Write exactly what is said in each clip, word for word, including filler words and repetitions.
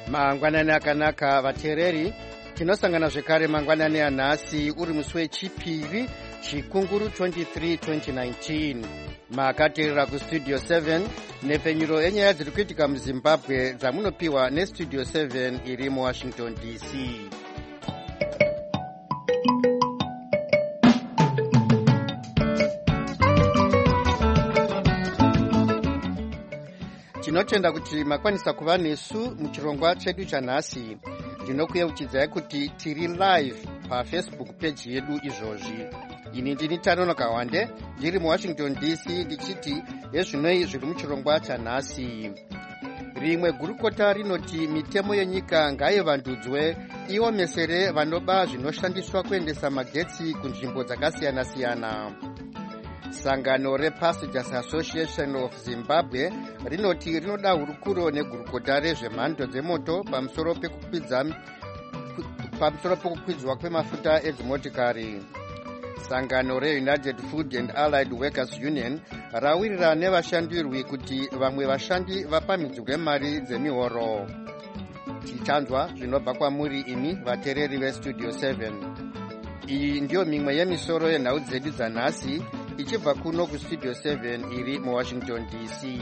mangwanani akanaka vateereri, tinosangana zvekare mangwanani anhasi uri musi wechipiri chikunguru twenty-three twenty nineteen. Makateerera kustudio seven nepfenyuro yenyaya dziri kuitika muzimbabwe dzamunopiwa nestudio seven iri muwashington D C. Tinotenda kuti makwanisa kuva nesu muchirongwa chedu chanhasi. Ndinokuyeuchidzai kuti tiri live pafacebook page yedu izvozvi. Ini ndini Tanono Kawande ndiri muwashington D C ndichiti yezvinoi zviri muchirongwa chanhasi. Rimwe gurukota rinoti mitemo yenyika ngaivandudzwe iomesere vanoba zvinoshandiswa kuendesa magetsi kunzvimbo dzakasiyana-siyana. Sangano rePassengers Association of Zimbabwe rinoti rinoda hurukuro negurukota rezvemhando dzemoto pamusoro pekukwidza pamusoro pekukwidzwa kwemafuta edzimotikari. Sangano reUnited Food and Allied Workers Union rawirira nevashandirwi kuti vamwe vashandi vapamidzwe mari dzemihoro. Tichanzwa zvinobva kwamuri imi vateereri vestudio seven. Iyi ndiyo mimwe yemisoro yenhau dzedu dzanhasi ichibva kuno kustudio seven iri muwashington D C.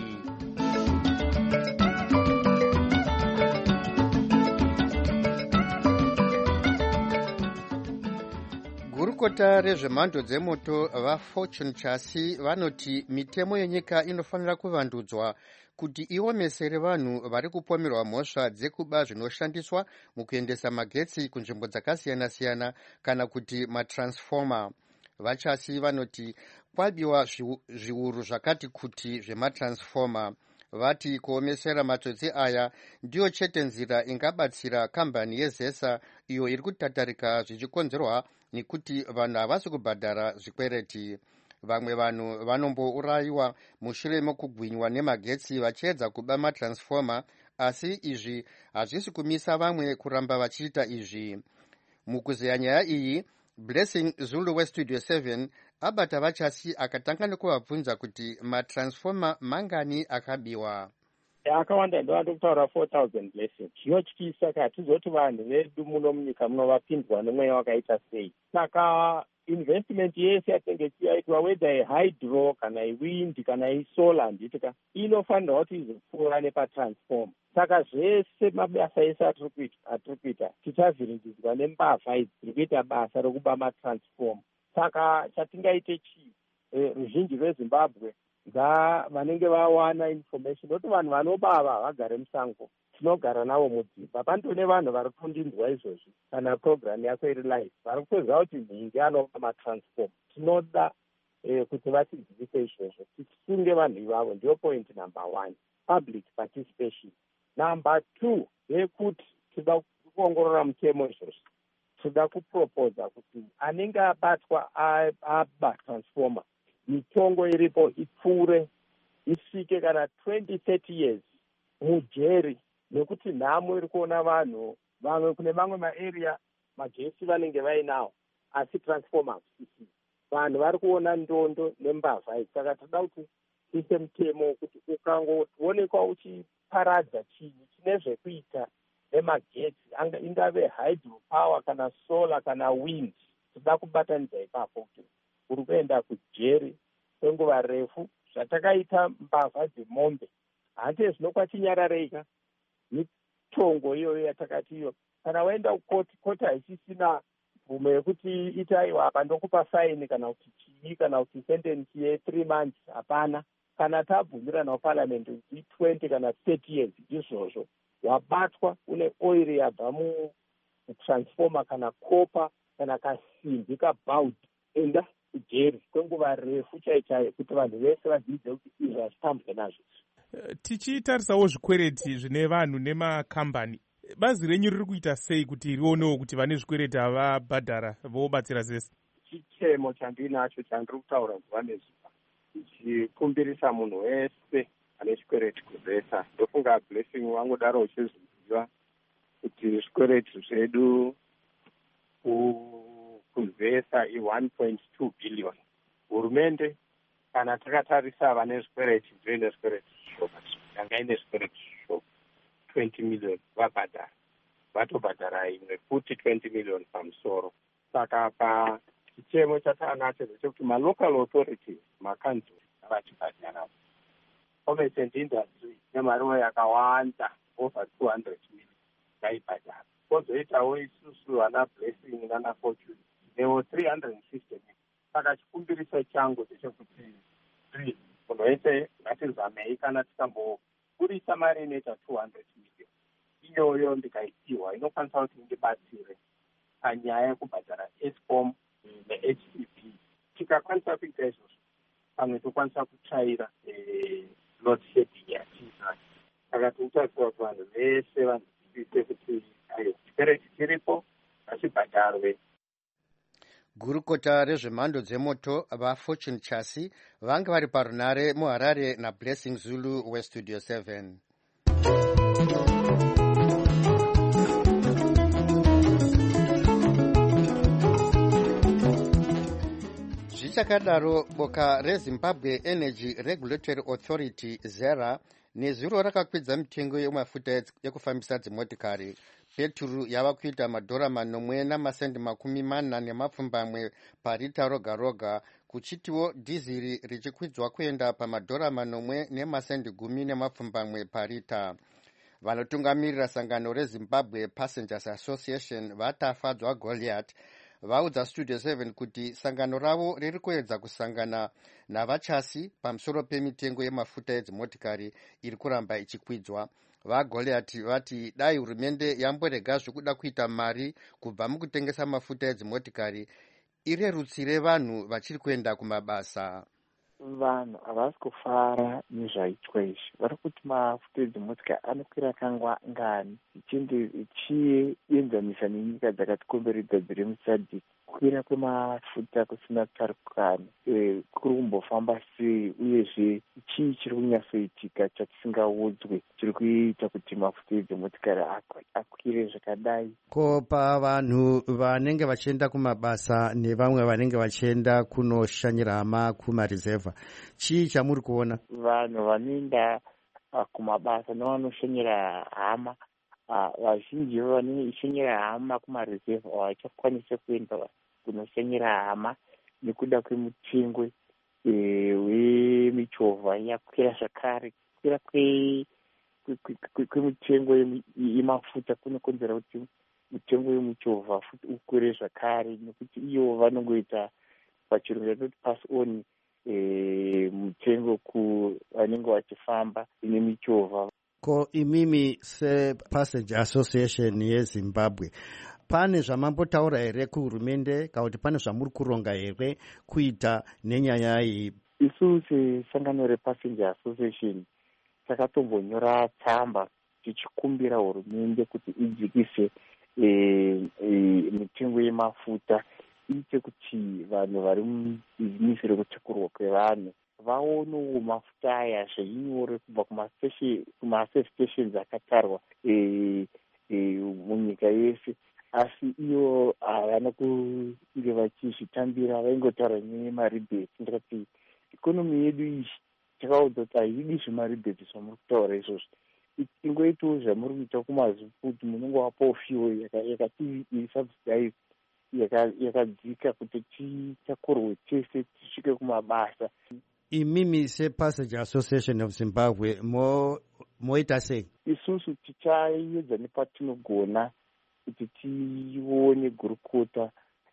Gurukota rezvemhando dzemoto vaFortune Chasi vanoti mitemo yenyika inofanira kuvandudzwa kuti iomesere vanhu vari kupomerwa mhosva dzekuba zvinoshandiswa mukuendesa magetsi kunzvimbo dzakasiyana-siyana kana kuti matransfoma. Vachasi vanoti kwabiwa zviuru zvakati kuti zvematransfoma. Vati kuomesera matsotsi aya ndiyo chete nzira ingabatsira kambani yeZesa iyo iri kutatarika zvichikonzerwa nekuti vanhu havasi kubhadhara zvikwereti. Vamwe vanhu vanombourayiwa mushure mekugwinywa nemagetsi vachiedza kuba matransfoma, asi izvi hazvisi kumisa vamwe kuramba vachiita izvi. Mukuzeya nyaya iyi, Blessing Zulu westudio seven abata vachasi akatanga nekuvabvunza kuti matransfoma mangani akabiwa. Akawanda ndowanda kutaura four thousand Blessing. Chinotyisa saka hatizoti vanhu vedu muno munyika muno vapindwa nemweya wakaita sei. Saka investment yese yatinenge tiyaitwa whether yehydro kana yewind kana yesolar handitika inofanirwa kuti izopfuura nepatransform. Saka zvese mabasa ese atiri kuita tichazviringidzwa nembavha idzi dziri kuita basa rokuba matransform. Saka chatingaite chii, ruzhinji rweZimbabwe vanenge vawana information kuti vanhu vanobava vagare musango, tinogara navo mudzimba. Pandone vanhu vari kundinzwa izvozvi kana program yako iri live vari kutoziva kuti mhingi anoba matransform. Tinoda eh, kuti vatidzivise izvozvo, tisunge vanhu ivavo. Ndiyo point number one, public participation. Number two, yekuti tida kuongorora mutemo izvozvi, tida kuproposa kuti anenge abatwa aba transformer mitongo iripo ipfuure isvike kana twenty thirty years mujeri, nekuti nhamo iri kuona vanhu vamwe kune mamwe maarea magesi vanenge vainawo asi transformer hakusisi. Vanhu vari kuona ndondo nembavha idzi. Saka toda kuti tiise mutemo kuti ukangoonekwa uchiparadza chinhu chine zvekuita nemagetsi, ingave hydro power kana solar kana wind, toda kubatanidza ipapo kuti uri kuenda kujeri kwenguva refu. Zvatakaita mbavha dzemombe hande zvinokwachinyarareika mitongo iyoyo yatakati iyo. Kana waenda kukoti, koti haisisina mvumo yekuti itaiwa apa ndokupa faini kana kuti chii kana kuti sentence ye three months. Hapana. Kana tabvumirana naparliament kuti twenty kana thirty years izvozvo wabatwa une oil yabva mutransformer kana kopa kana kasimbi kabaud, enda kujeri kwenguva refu chaichayo kuti vanhu vese vadzidze kuti izvo hazvitambwe nazvo. Tichitarisawo zvikwereti zvine vanhu nemakambani, bazi renyu riri kuita sei kuti rionewo kuti vane zvikwereti havabhadhara vobatsira zese? Chichemo chandinacho chandiri kutaura zuva nezuva, tichikumbirisa munhu wese ane zvikwereti kuzesa. Ndofunga Blessing wangodaro uchizviziva kuti zvikwereti zvedu kuzesa i-one point two billion. Hurumende kana takatarisa vane zvikwereti ndoine zvikwereti zvishoma, yanga ine zvikwereti zvishoma. twenty million vabhadhara, vatobhadhara imwe futi twenty million pamusoro. Saka pa chichemo chatanacho chekuti malocal authorities, makanzuri avachibhadhara. Commerce industry nemariwo yakawanda over two hundred million vaibhadhara. Kozoitawo isusu vana Blessing nana Fortune newo three hundred fifty million. Saka chikumbiriso changu ndechekuti three munhu wese ngatizamei kana tikambobudisa mari inoita two hundred million. Iyoyo ndikaipiwa inokwanisa kuti ndibatsire panyaya yekubhadhara Eskom ne-H C P. Tikakwanisa kuita izvozvo pamwe tokwanisa kutsvaira load shedding yatiza. Saka tikutarisira kuti vanhu vese vanzwisise kuti ayo chipereti chiripo ngachibhadharwe. Gurukota rezvemhando dzemoto vaFortune Chassis vanga vari parunare muHarare naBlessing Zulu weStudio seven. Zvichakadaro, boka reZimbabwe Energy Regulatory Authority ZERA nezuro rakakwidza mitengo yemafuta ekufambisa dzimotikari. Peturu yava kuita madhora manomwe namasendi makumi mana nemapfumbamwe parita roga roga, kuchitiwo dhiziri richikwidzwa kuenda pamadhora manomwe nemasendi gumi nemapfumbamwe parita. Vanotungamirira sangano reZimbabwe Passengers Association vatafadzwa Goliath vaudza Studio seven kuti sangano ravo riri kuedza kusangana navachasi pamusoro pemitengo yemafuta edzimotikari iri kuramba ichikwidzwa. VaGoliath vati dai hurumende yamborega zvekuda kuita mari kubva mukutengesa mafuta edzimotikari irerutsire vanhu vachiri kuenda kumabasa. Vanhu havasi kufara nezvaitwa izvi. Vari kuti mafuta edzimotikari anokwira kangwa ngani ichienzanisa nenyika dzakatikomberedza dziri musadhiki. Kukwira kwemafuta kusina tsarukano kuri kumbofamba sei, uyezve chii chiri kunyatsoitika chatisingaudzwe chiri kuita kuti mafuta edzimotikari akwire zvakadai. Ko pavanhu vanenge vachienda kumabasa nevamwe vanenge vachienda kunoshanyira hama kumarizevha, chii chamuri kuona? Vanhu vanoenda kumabasa nevanoshanyira hama, vazhinji vanoshanyira hama kumarizevha havachakwanisi kuenda kunoshanyira hama nekuda kwemutengwe wemichovha yakwira zvakare. Kukwira kwemitengo yemafuta kunokonzera kuti mutengo wemuchovha futi ukwire zvakare, nekuti iyo vanongoita pachirungu chatoti pass on mutengo kuvanenge vachifamba nemichovha. Ko imimi sePassenger Association yeZimbabwe, pane zvamambotaura here kuhurumende kana kuti pane zvamuri kuronga here kuita nenyaya iyi? Isu sesangano rePassenger Association takatombonyora tsamba tichikumbira hurumende kuti idzikise mitengo yemafuta, iite kuti vanhu vari mubhizinisi rekutekurwa kwevanhu vaonewo mafuta aya zveinyore kubva kumaservice stations akatarwa munyika yese. Asi iyo havana kunge vachizvitambira, vaingotaura nemaribheti. Ndikati ikonomi yedu iyi takaudza kuti haidi zvemaribheti zvamuri kutaura izvozvo, ingoitawo zvamuri kuita kumaziputi, munenge wapawo fiwo yakati subsidize yakadzika kuti titakurwe tese tisvike kumabasa. Imimi sePassenger Association of Zimbabwe moita sei? Isusu tichaedza nepatinogona kuti tione gurukota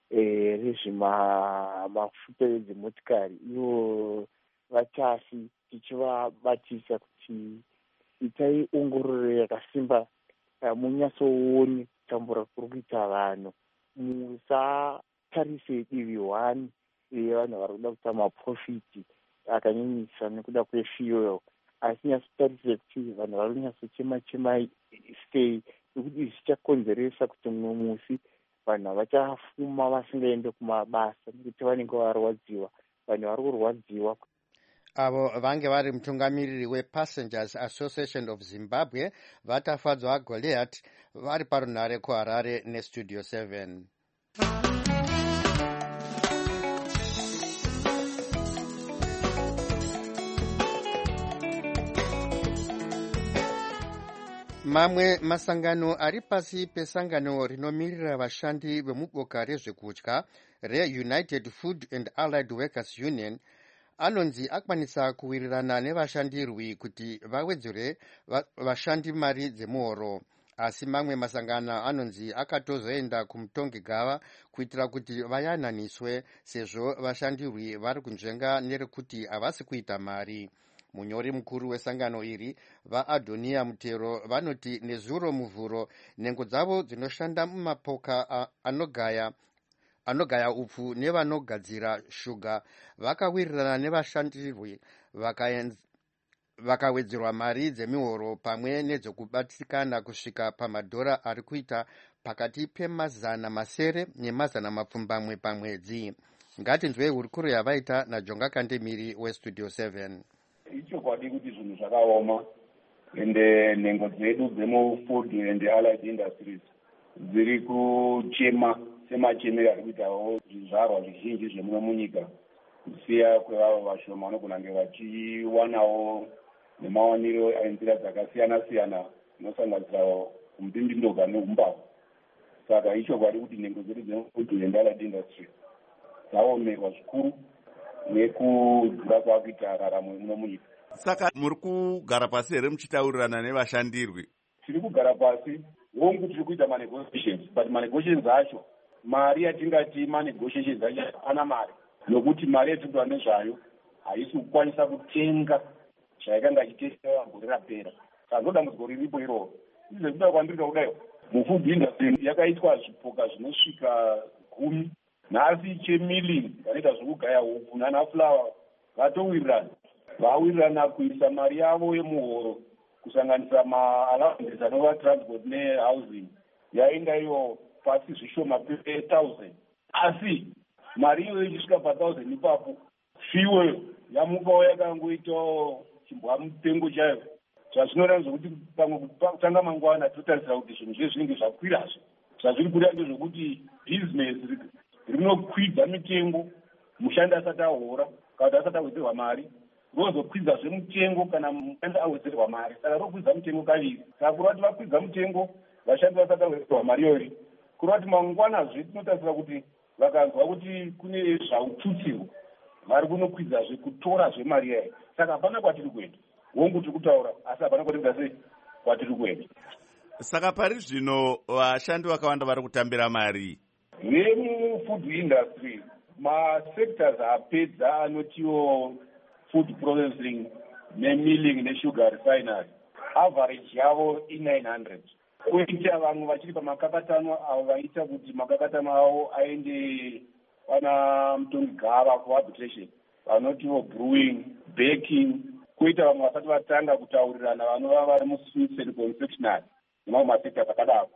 rezvemafuta edzimotikari, ivo vachasi, tichivabatisa kuti itai ongororo yakasimba, munyatsoone kutambura kuri kuita vanhu, musatarise divi hwani vanhu vari kuda kuita maprofiti akanyanyisa nekuda kwefuel, asi nyatsotarise kuti vanhu vari kunyatsochema chema sei, nekuti izvi zvichakonzeresa kuti mumwe musi vanhu havachafuma vasingaende kumabasa nekuti vanenge varwadziwa. Vanhu vari kurwadziwa. Avo vange vari mutungamiriri wePassengers Association of Zimbabwe vatafadzwa Goliath vari parunare kuHarare neStudio seven. mamwe masangano ari pasi pesangano rinomirira vashandi vemuboka rezvekudya reunited food and allied workers union anonzi akwanisa kuwirirana nevashandirwi kuti vawedzere vashandi mari dzemuhoro, asi mamwe masangano anonzi akatozoenda kumutongi gava kuitira kuti vayananiswe sezvo vashandirwi vari kunzvenga nerekuti havasi kuita mari. Munyori mukuru wesangano iri vaAdonia Mutero vanoti nezuro muvhuro nhengo dzavo dzinoshanda mumapoka anogaya anogaya upfu nevanogadzira shuga vakawirirana nevashandirwi vakawedzerwa mari dzemihoro pamwe nedzokubatikana kusvika pamadhora ari kuita pakati pemazana masere nemazana mapfumbamwe pamwedzi. Ngatinzwei hurukuro yavaita naJonga Kandemiri westudio seven. Ichokwadi kuti zvinhu zvakaoma ende nhengo dzedu dzemufood and allied industries dziri kuchema semachemero ari kuitawo zvizvarwa zvizhinji zvemuno munyika kusiya kwevavo vashoma vanogonange vachiwanawo nemawaniro enzira dzakasiyana-siyana dzinosanganisira mupimbindoga neumbavha. Saka ichokwadi kuti nhengo dzedu dzemufood and allied industries dzaomerwa zvikuru nekudhura kwakuita raramo muno munyika. Saka muri kugara pasi here muchitaurirana nevashandirwi? Tiri kugara pasi hongu, tiri kuita manegotiations, but manegotiations acho mari yatingati manegotiations acho hapana mari, nokuti mari yatinotora nezvayo haisi kukwanisa kutenga zvaikanga ichitenga gore rapera. Saka ndodambudziko riripo iroro. Izvo zvinoda kwandiri kudayo mufood industry yakaitwa zvipoka zvinosvika gumi. Nhasi chemilling vanoita zvokugaya upfu nanafulawa vatowirirana vawirirana kuisa mari yavo yemuhoro kusanganisa maallowances anova transport nehousing yainga iyo pasi zvishoma pe-thousand, asi mari iyoyo ichisvika pa-thousand ipapo fuel yamukawo yakangoitawo chimbwa mutengo chayo, zvazvinoreva zvokuti pamwe kutanga mangwana totarisira kuti zvinhu zve zvinenge zvakwirazve. Zvazviri kuda ndezvokuti business rinokwidza mitengo mushandi asati ahora kana kuti asati awedzerwa mari, rozokwidzazve mutengo kana mushandi awedzerwa mari. Saka rokwidza mutengo kaviri. Saka kureva kuti vakwidza mutengo vashandi vasati awedzerwa mari iyoyo, kureva kuti mangwanazve tinotarisira kuti vakanzwa kuti kune zvaututsirwa vari kunokwidzazve kutorazve mari yayo. Saka hapana kwatiri kuenda, hongu tiri kutaura asi hapana kwatiri sei kwatiri kuenda. Saka pari zvino vashandi vakawanda vari kutambira mari vemufood industry. Masectors apedza anotiwo food processing nemilling nesugar refinery, average yavo inine hundred. Koita vamwe vachiri pamakakatano avo vaita kuti makakatano avo aende pana mutongi gava kuarbitration, vanotiwo brewing, baking. Koita vamwe vasati vatanga kutaurirana vanova vari musweets and confectionery nemamwe masectors akadaro.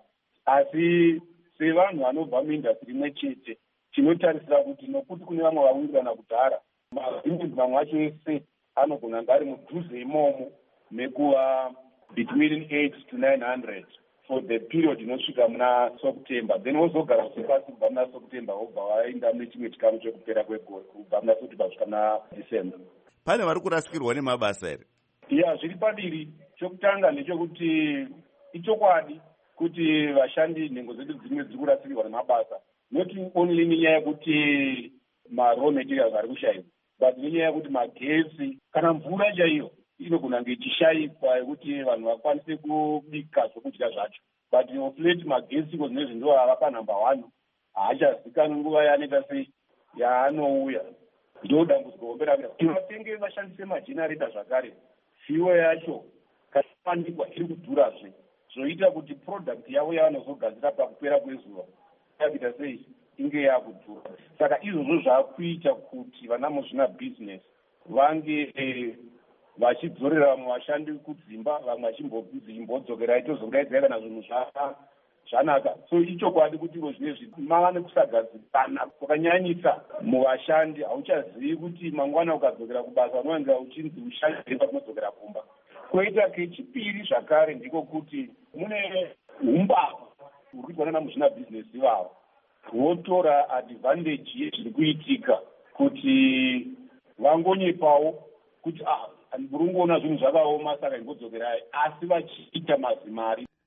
Asi sevanhu vanobva muindastry imwe chete tinotarisira kuti nokuti kune vamwe vawirirana kudhara, mazhinji mamwe acho ese anogona ngari mudhuze imomo mekuva between eight to nine hundred for the period inosvika muna September, then wozogara sepasi kubva muna September wobva waenda mune chimwe chikamu chekupera kwegore kubva muna September kusvika muna December. Pane vari kurasikirwa nemabasa here? Ya, zviri padiri. Chokutanga ndechekuti ichokwadi kuti vashandi nhengo dzedu dzimwe dziri kurasikirwa nemabasa, not only nenyaya yekuti maraw materials ari kushayikwa, but nenyaya yekuti magesi kana mvura chaiyo inogona kunge ichishayikwa yekuti vanhu vakwanise kubika zvokudya zvacho. But of late magesi ko zvinezvi ndo ava panumber one, haachazikanwi nguva yaanoita sei yaanouya. Ndo dambudziko hombe rakira. Vatenge vashandise magenerator zvakare, fuel yacho kawanikwa iri kudhurazve, zvoita kuti product yavo yavanozogadzira pakupera kwezuva yakuita sei inge yakudhura. Saka izvozvo zvaakuita kuti vana muzvina business vange eh, vachidzorera vamwe vashandi kudzimba, vamwe vachimbodzokerai tozokudaidza kana zvinhu zvanaka. So ichokwadi kuti iro zvinezvi mava nekusagadzikana kwakanyanyisa muvashandi. Hauchazivi kuti mangwana ukadzokera kubasa unonga uchinzi ushandire pakunozokera kumba. Koita kechipiri zvakare ndiko kuti mune umbavha huri kuitwa nana muzvina bhizinesi ivavo, votora advantage yezviri kuitika kuti vangonyepawo kuti ah, muri kungoona zvinhu zvakaoma saka ingodzokerai, asi vachiita mazimari.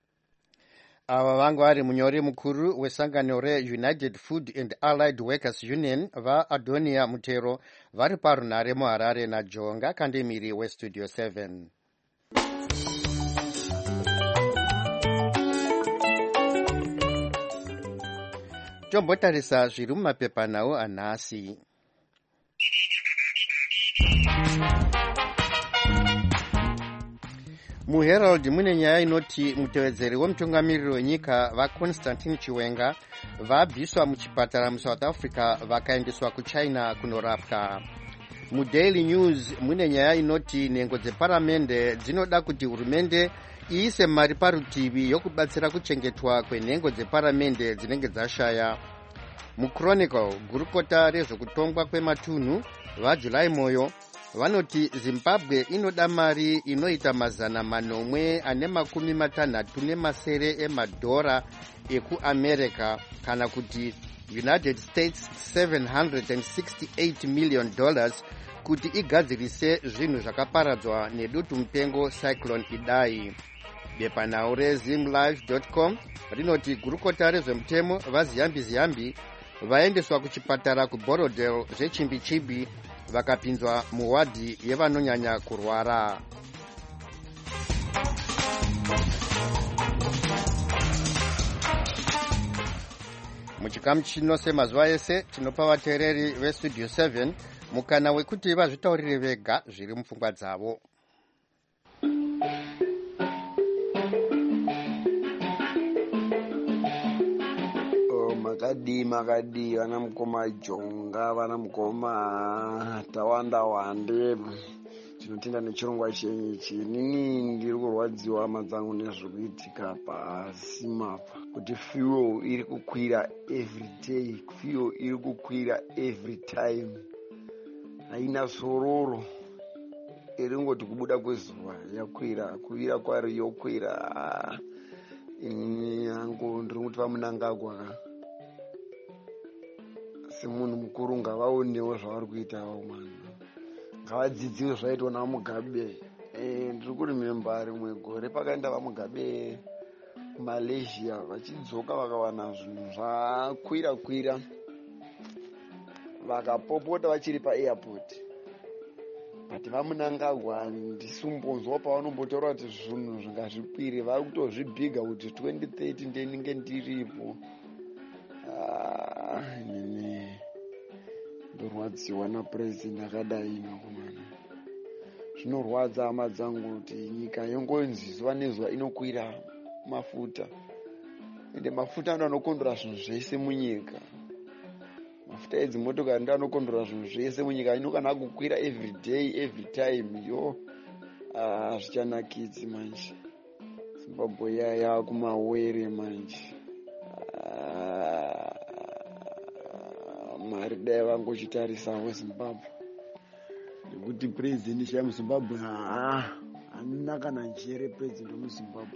ava vanga vari munyori mukuru wesangano reunited food and allied workers union vaadonia mutero vari parunhare muharare najonga kandemiri westudio seven. tombotarisa zviri mumapepanhau anhasi. muherald mune nyaya inoti mutevedzeri wemutungamiriri wenyika vaconstantine chiwenga vabviswa muchipatara musouth africa vakaendeswa kuchina kunorapwa. mudaily news mune nyaya inoti nhengo dzeparamende dzinoda kuti hurumende iise mari parutivi yokubatsira kuchengetwa kwenhengo dzeparamende dzinenge dzashaya. muchronicle gurukota rezvekutongwa kwematunhu vajulai moyo vanoti zimbabwe inoda mari inoita mazana manomwe ane makumi matanhatu nemasere emadhora ekuamerica kana kuti united states seven hundred sixty-eight million dollars kuti igadzirise zvinhu zvakaparadzwa nedutu mupengo cyclone idai. bepanhau rezimlive dot com rinoti gurukota rezvemutemo vaziyambi ziyambi vaendeswa kuchipatara kuborodel zvechimbi-chimbi vakapinzwa muwadhi yevanonyanya kurwara. muchikamu chino semazuva ese tinopa vateereri vestudio seven mukana wekuti vazvitaurire vega zviri mupfungwa dzavo. makadi makadi vana mukoma jonga vana mukoma tawanda wande tinotenda nechirongwa chenyu ichi. Inini ndiri kurwadziwa madzangu nezvekuitika pasi mapa kuti fuel iri kukwira every day, fuel iri kukwira every time, haina sororo, iri ngoti kubuda kwezuva yakwira, kuvira kwari yokwira. Inini yangu ndiri kuti vamunangagwa semunhu mukuru ngavaonewo zvavari kuitawo mwana, ngavadzidziwe zvaitwa namugabe. E, ndiri kurimemba rimwe gore pakaenda vamugabe kumalaysia vachidzoka vakawana zvinhu zvakwira kwira vakapopota vachiri paairport, but vamunangagwa ndisumbonzwa pavanombotaura kuti zvinhu zvingazvikwire vari kutozvibhiga kuti twenty thirty ndeninge ndiripo. Nini ndorwadziwa napurezidendi akadai nakomana, zvinorwadza hama dzangu kuti nyika yongonzi zuva nezuva inokwira mafuta, ende mafuta ndo anokondora zvinhu zvese munyika. Mafuta edzimotokari ndo anokondora zvinhu zvese munyika. Ino kana kukwira every day every time yo hazvichanakidzi manje. Zimbabwe yaya kumawere manje. Mari dai vangochitarisawo Zimbabwe nekuti purezidendi chaya muZimbabwe hanina kana njere purezidendi wemuZimbabwe.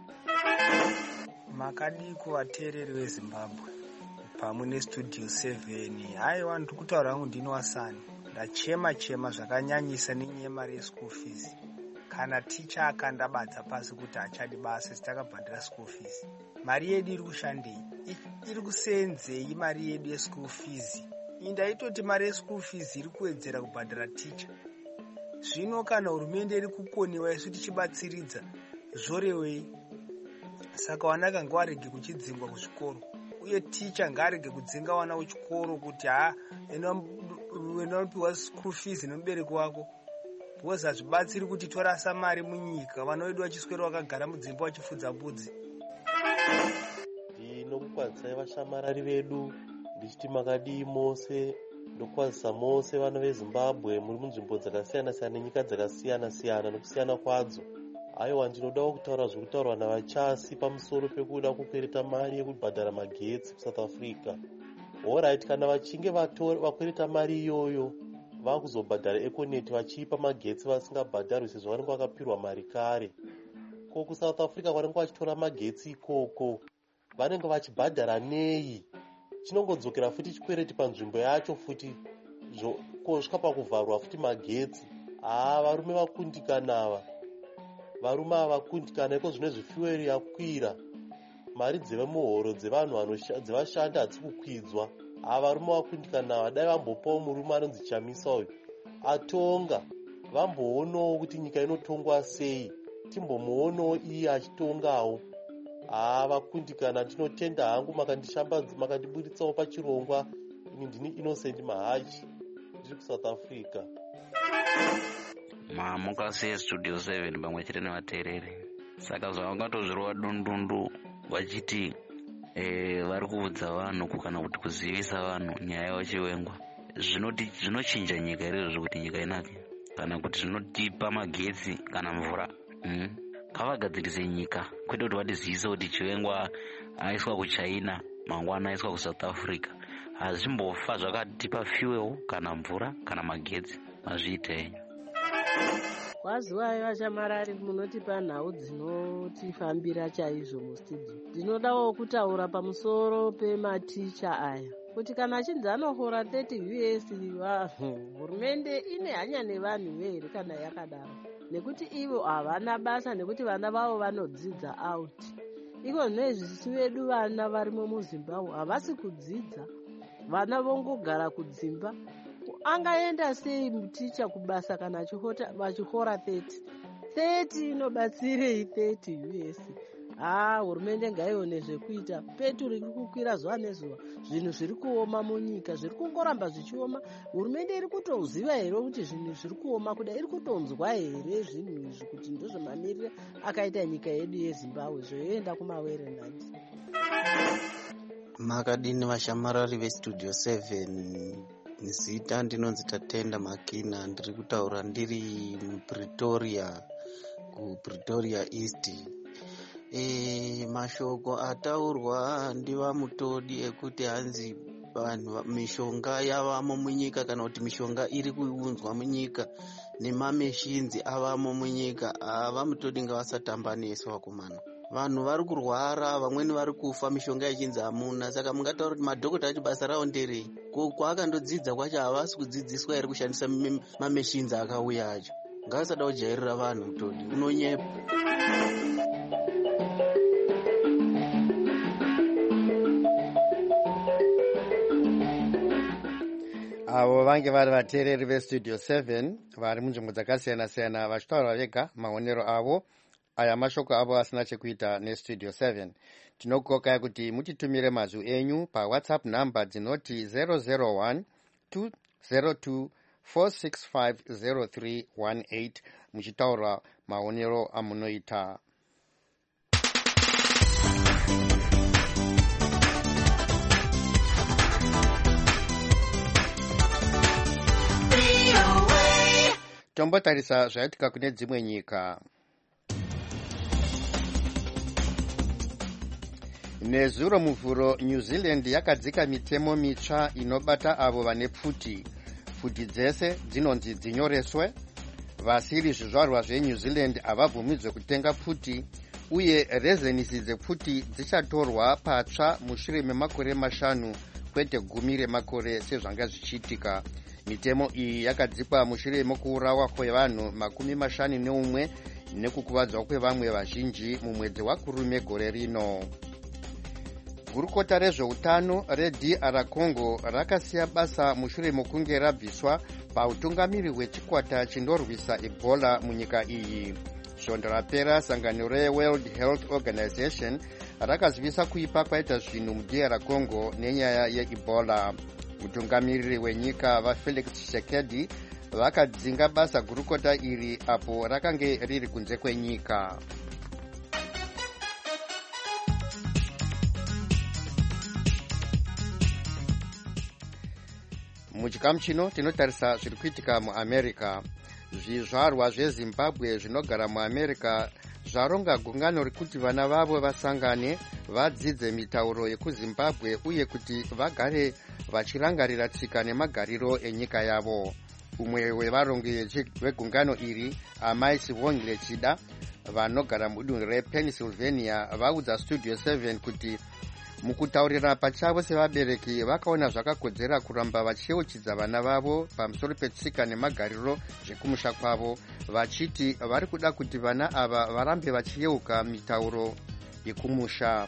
Makadiko vateereri veZimbabwe pamwe nestudio seven. Haiwa ndiri kutaura hangu ndino wasani, ndachema chema zvakanyanyisa nenyaya yemari yeschool fees. Kana ticha akandabadza pasi kuti hachadi basa sitakabhadhira school fees, mari yedu iri kushandei? Iri kusenzei mari yedu yeschool fees? Indaitoti mari yeschool fees iri kuwedzera kubhadhira ticha. Zvino kana hurumende iri kukoniwa isu tichibatsiridza zvorewei? Saka wanaka ngawarege kuchidzingwa kuzvikoro, uye ticha ngaarege kudzinga wana wechikoro kuti ha enopiwa school fees nemubereki wako, because hazvibatsiri kuti torasa mari munyika, vana vedu vachiswera vakagara mudzimba vachifudza mbudzi. Ndinokukwadzisai vashamarari vedu ndichiti makadii mose, ndokukwadzisa mose vana veZimbabwe muri munzvimbo dzakasiyana siyana nenyika dzakasiyana siyana nokusiyana kwadzo. Aiwa, ndinodawo kutaura zvokutaurwa navachasi pamusoro pekuda kukwereta mari yekubhadhara magetsi kuSouth Africa. Alright, kana vachinge vakwereta mari iyoyo vakuzobhadhara Econet vachipa magetsi vasingabhadharwi sezvo vanenge vakapirwa mari kare. Ko kuSouth Africa vanenge vachitora magetsi ikoko vanenge vachibhadhara nei? Chinongodzokera futi chikwereti panzvimbo yacho futi kusvika pakuvharwa futi magetsi. Ah, varume vakundikana ava, varume ava vakundikana, iko zvino zvifueri yakwira. mari dzemuhoro dzevanhu dzevashandi hadzisi kukwidzwa. Ava varume vakundikana navo dai vambopawo murume anonzi Chamisa uyu atonga, vamboonawo kuti nyika inotongwa sei, timbomuonawo iye achitongawo. Haa, vakundikana, ndinotenda hangu makandishambadza, makandiburitsawo pachirongwa. Ini ndini Innocent Mahachi, ndiri kuSouth Africa. Mamukasi Studio seven pamwe chete nevateereri. Saka zvavangatozvirova dundundu vachiti eh, vari kuudza vanhu kana kuti kuzivisa vanhu nyaya yechivengwa. Zvinoti zvinochinja nyika iri kuti nyika inake, kana kuti zvinotipa magetsi kana mvura. Mm. Kavagadzirise nyika kwete kuti vatizivise kuti chivengwa aiswa kuChina mangwana aiswa kuSouth Africa. Hazvimbofa zvakatipa fuel kana mvura kana magetsi. Mazviitei? Waziwayo vachamarari munotipa nhau dzinotifambira chaizvo mustudio. Ndinodawo kutaura pamusoro pematicha aya kuti kana achinzi anohora thirty U S hurumende ine hanya nevanhu vere kana yakadaro, nekuti ivo havana basa, nekuti vana vavo vanodzidza out. Iko zvinezvisi vedu vana varimo muZimbabwe havasi kudzidza, vana vongogara kudzimba. Angaenda sei muticha kubasa kana vachihora thirty? thirty inobatsirei thirty U S? Ah, hurumende ngaione zvekuita. Petrol iri kukwira zuva nezuva, zvinhu zviri kuoma munyika, zviri kungoramba zvichioma. Hurumende iri kutoziva here kuti zvinhu zviri kuoma kudai? Iri kutonzwa here zvinhu izvi kuti ndozvemamirira akaita nyika yedu yeZimbabwe? Zvoenda kumawere nhandi. Makadini vashamarari veStudio seven. Zita ndinonzi Tatenda Makina, ndiri kutaura ndiri muPretoria, kuPretoria East. E, mashoko ataurwa ndivamutodi ekuti hanzi vanhu mishonga yavamo munyika, kana kuti mishonga iri kuunzwa munyika nemameshinzi avamo munyika. Vamutodi ngavasatambaniswa kumana. Vanhu vari kurwara, vamweni vari kufa, mishonga yechinzi hamuna. Saka mungataura kuti madhokota acho basa rawo nderei? Kwaakandodzidza kwacho havasi kudzidziswa here kushandisa mameshinzi akauya acho? Ngavasada kujairira vanhu mutodi, unonyepa. Avo vange vari vateereri veStudio seven vari munzvimbo dzakasiyana-siyana vachitaura vega maonero avo. Aya mashoko avo asina chekuita neStudio seven. Tinokokai kuti mutitumire mazwi enyu paWhatsApp number dzinoti zero zero one two zero two four six five zero three one eight muchitaura maonero amunoita. Tombotarisa zvaitika kune dzimwe nyika. Nezuro muvhuro, New Zealand yakadzika mitemo mitsva inobata avo vane pfuti. Pfuti dzese dzinonzi dzinyoreswe. Vasiri zvizvarwa zveNew Zealand havabvumidzwe kutenga pfuti, uye rezenisi dzepfuti dzichatorwa patsva mushure memakore mashanu kwete gumi remakore sezvanga zvichiitika. Mitemo iyi yakadzikwa mushure mokuurawa kwevanhu makumi mashanu neumwe nekukuvadzwa kwevamwe vazhinji mumwedzi waKurume gore rino. Gurukota rezveutano reD R Congo rakasiya basa mushure mokunge rabviswa pautungamiri hwechikwata chindorwisa Ebola munyika iyi. Svondo rapera sangano reWorld Health Organization rakazivisa kuipa kwaita zvinhu muD R Congo nenyaya yeEbola. Mutungamiriri wenyika vaFelix Tshisekedi vakadzinga basa gurukota iri apo rakange riri kunze kwenyika. Muchikamu chino tinotarisa zviri kuitika muAmerica. Zvizvarwa zveZimbabwe zvinogara muAmerica zvaronga gungano rekuti vana vavo vasangane vadzidze mitauro yekuZimbabwe uye kuti vagare vachirangarira tsika nemagariro enyika yavo. Umwe wevarongi vegungano iri, Amai Sivongile Chida, vanogara mudunhu rePennsylvania, vaudza Studio seven kuti mukutaurira pachavo sevabereki vakaona zvakakodzera kuramba vachiyeuchidza vana vavo pamusoro petsika nemagariro zvekumusha kwavo, vachiti vari kuda kuti vana ava varambe vachiyeuka mitauro yekumusha.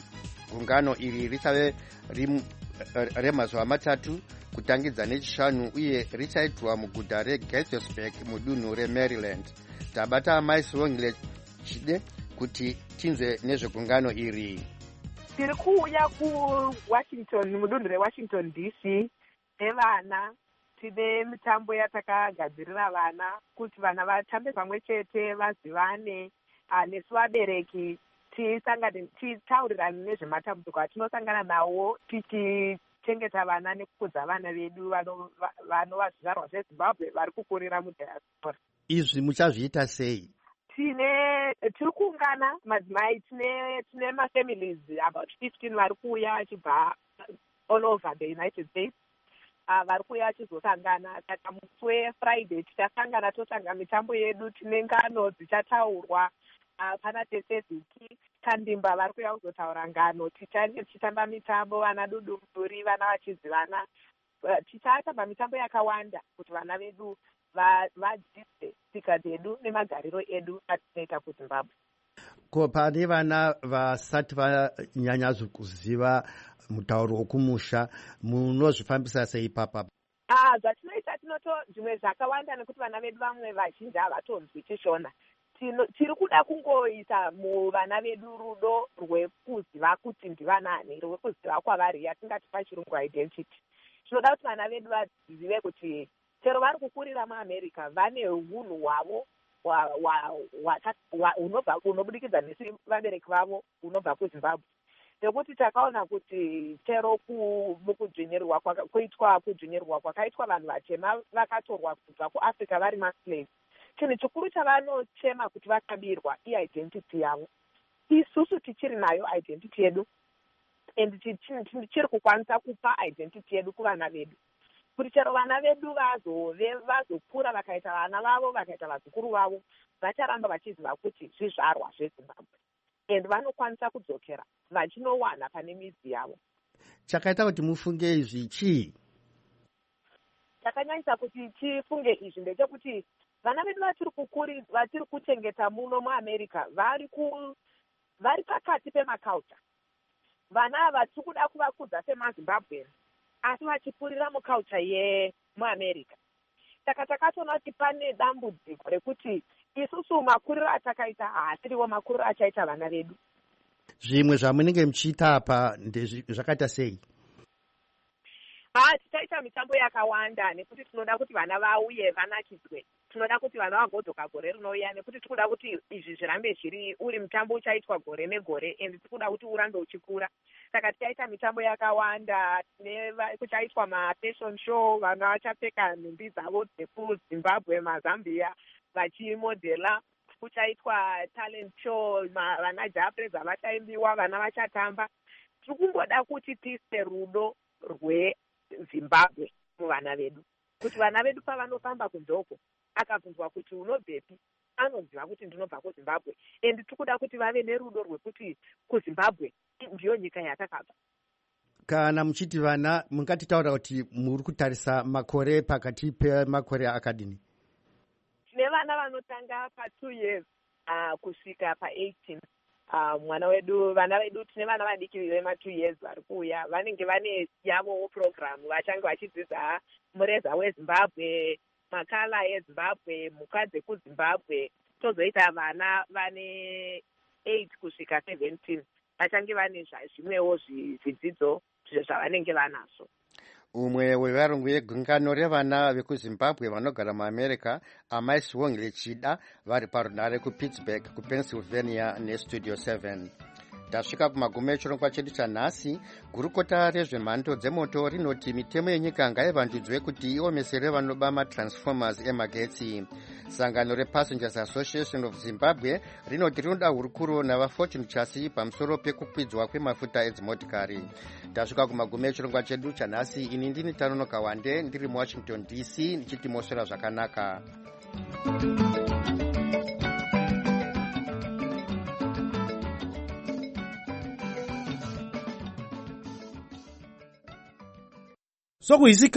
gungano iri richave remazuva matatu kutangidza nechishanu uye richaitwa muguta reGaithersburg mudunhu remaryland. Tabata amai Siwongile Chide kuti tinzwe nezvegungano iri. Tiri kuuya kuwashington mudunhu rewashington D C nevana. Tine mitambo yatakagadzirira vana kuti vana vatambe pamwe chete vazivane. Nesu vabereki titaurirane nezvematambudziko atinosangana nawo tichichengeta vana nekukudza vana vedu vanova zvizvarwa zvezimbabwe vari kukurira mudiaspora. Izvi muchazviita sei? Tine tiri kuungana madzimai, tine tine mafamilies about fifteen vari kuuya achibva all over the United States. Uh, vari kuuya achizosangana. Saka musi weFriday tichasangana totanga mitambo yedu. Tine ngano dzichataurwa. Uh, pana teseziki Kandimba vari kuuya kuzotaura ngano. Tichitamba mitambo, vana dudu muduri, vana vachizivana. Uh, tichatamba mitambo yakawanda kuti vana vedu vadzidze tsika dzedu nemagariro edu atinoita kuZimbabwe. Ko pane vana vasati vanyanya kuziva mutauro wokumusha, munozvifambisa sei papa? Ah, zvatinoita tinoto zvimwe zvakawanda nekuti vana vedu vamwe vazhinji havatonzwi chishona. Tiri kuda kungoisa muvana vedu rudo rwekuziva kuti ndivanani, rwekuziva kwavari, yatingati pachirungu identity. Tinoda kuti vana vedu vazive kuti chero vari kukurira muAmerica vane unhu hwavo hunobudikidza nesu vabereki vavo hunobva kuZimbabwe. Nekuti takaona kuti chero mukudzvinyirirwa kuitwa kudzvinyirirwa kwakaitwa vanhu vatema vakatorwa kubva kuAfrica vari maslaves. Chinhu chikuru chavanochema kuti vakabirwa i-identity yavo. Isusu tichiri nayo identity yedu and tichiri kukwanisa kupa identity yedu kuvana vedu. Kuti chero vana vedu vazove vazokura vakaita vana vavo vakaita vazukuru vavo vacharamba vachiziva kuti zvizvarwa zveZimbabwe and vanokwanisa kudzokera vachinowana pane midzi yavo. Chakaita kuti mufunge izvi chii? Chakanyanyisa kuti tifunge izvi ndechekuti vana vedu vatiri kukuri vatiri kuchengeta muno muAmerica vari ku vari pakati pemaculture. Vana ava tiri kuda kuvakudza semaZimbabwe asi vachipurira muculture yemuAmerica. Saka takatoona kuti pane dambudziko rekuti isusu makuriro atakaita haasiriwo makuriro achaita vana vedu. Zvimwe zvamunenge muchiita apa zvakaita sei? Ah, tichaita mitambo yakawanda nekuti tinoda kuti vana vauye vanakidzwe. Tinoda kuti vana vagodzoka gore rinouya nekuti tikuda kuti izvi zvirambe zviri uri mutambo uchaitwa gore negore and tikuda kuti urambe uchikura. Saka tichaita mitambo yakawanda, kuchaitwa mafashion show, vana vachapfeka nhumbi dzavo dzekuZimbabwe, maZambia vachimodhela. Kuchaitwa talent show, vana japreza vachaimbiwa, vana vachatamba. Tiri kungoda kuti tiise rudo rweZimbabwe muvana vedu. Kuti vana vedu pavanofamba kunzoko akabvunzwa kuti unobvepi, anoziva kuti ndinobva kuZimbabwe. And tikuda kuti vave nerudo rwekuti kuZimbabwe ndiyo nyika yatakabva. Kana muchiti vana mungatitaura kuti muri kutarisa makore pakati pemakore akadini? Tine vana vanotanga pa two years uh, kusvika pa eighteen. Uh, mwana wedu vana vedu tine vana vadiki vema two years vari kuuya vanenge vane yavo program vachange vachidzidza mureza weZimbabwe, makala eZimbabwe, mhuka dzekuZimbabwe. Tozoita vana vane eight kusvika seventeen vachange vane zvimwewo zvidzidzo zvavanenge vanazvo. Umwe wevarungu vegungano revana vekuZimbabwe vanogara muAmerica, amai Siwongile Chida, vari parunare kuPittsburgh kuPennsylvania neStudio seven. Tasvika kumagumo echirongwa chedu chanhasi. Gurukota rezvemhando dzemoto rinoti mitemo yenyika ngaivandudzwe kuti iomesere vanoba matransformers emagetsi. Sangano rePassengers Association of Zimbabwe rinoti rinoda hurukuro navafortune chasi pamusoro pekukwidzwa kwemafuta edzimotikari. Tasvika kumagumo echirongwa chedu chanhasi. Ini ndini Tanono Kawande ndiri muWashington D C ndichiti moswera zvakanaka. Sokuhisika